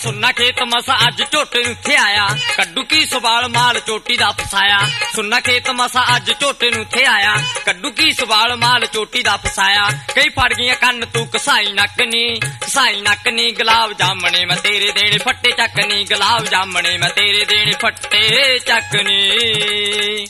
ਸੁੰਨਾ ਖੇਤ ਮਸਾ ਅੱਜ ਝੋਟੇ ਨੂੰ ਥੇ ਆਇਆ ਕੱਢੂ ਕੀ ਸਵਾਲ ਮਾਲ ਚੋਟੀ ਦਾ ਫਸਾਇਆ ਸੁੰਨਾ ਖੇਤ ਮਸਾ ਅੱਜ ਝੋਟੇ ਨੂੰ ਥੇ ਆਇਆ ਕੱਢੂ ਕੀ ਸਵਾਲ ਮਾਲ ਚੋਟੀ ਦਾ ਫਸਾਇਆ ਕਈ ਫੜ ਗਈਆਂ ਕੰਨ ਤੂੰ ਕਸਾਈ ਨੱਕ ਨੀ ਗੁਲਾਬ ਜਾਮਣੇ ਮੈਂ ਤੇਰੇ ਦੇਣੇ ਫੱਟੇ ਚੱਕਨੀ ਗੁਲਾਬ ਜਾਮਣੇ ਮੈਂ ਤੇਰੇ ਦੇਣੇ ਫੱਟੇ ਚੱਕਨੀ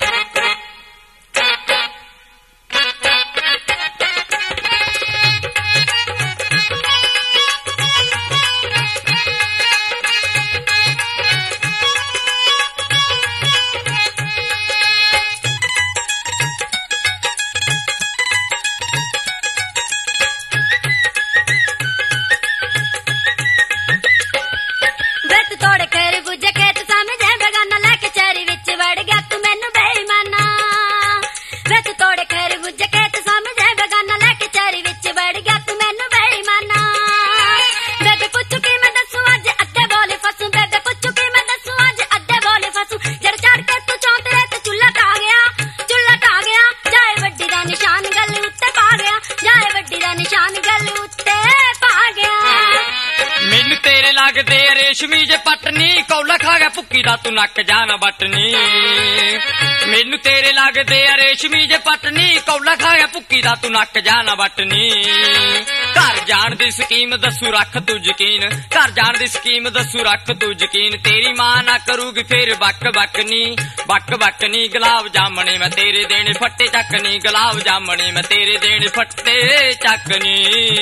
लगदे रेशमी जे पटनी कौला खा गया भुक्की दा तू नक जाना बटनी मैनू तेरे लगदे रेशमी जे पटनी कौला खा गया भुक्की दा तू नक जाना बटनी घर जान दी स्कीम दसू रख तू यकीन घर जान दी स्कीम दसू रख तू यकीन तेरी मां ना करूगी फिर बक बकनी गुलाब जामने मैं तेरे देने फट्टे चकनी गुलाब जामने मैं तेरे देने फट्टे चकनी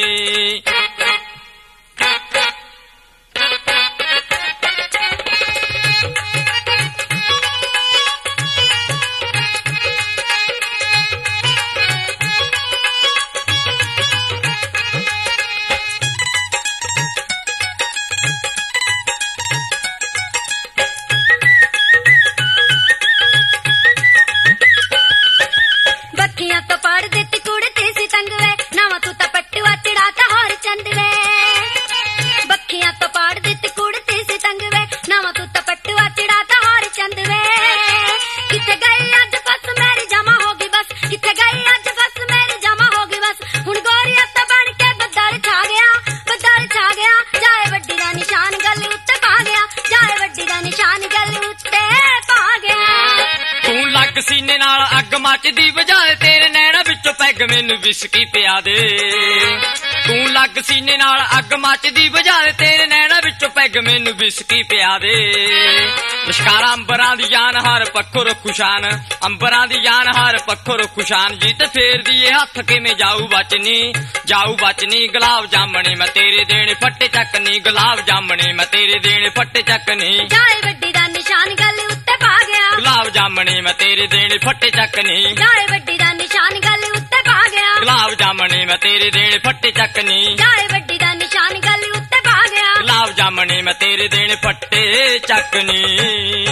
सीने नाल अग मचदी बजाए तेरे नैना विचों पैग मैनू विस्की पिया दे तू लग सीने नाल अग मचदी बजाए तेरे नैना विचों पैग मैनू विस्की पिया दे लश्कारा अंबरां दी जान हर पक्खों रखू शान अंबरां दी जान हर पक्खों रखू शान जीत फेर दिए हथ किवें जाऊ बचनी गुलाब जामने मैं तेरे देने फट्टे चकनी गुलाब जामने मैं तेरे देने फट्टे चकनी जाए वड्डी दा निशान गल उत्ते पा गया गुलाब जामने मैं तेरे देने फट्टे चकनी जाए वड्डी दा निशान गल उत्ते पा गया गुलाब जामने मैं तेरे देने फट्टे चकनी जाए वड्डी दा निशान गल उत्ते पा गया गुलाब जामने मैं तेरे देने फट्टे चकनी।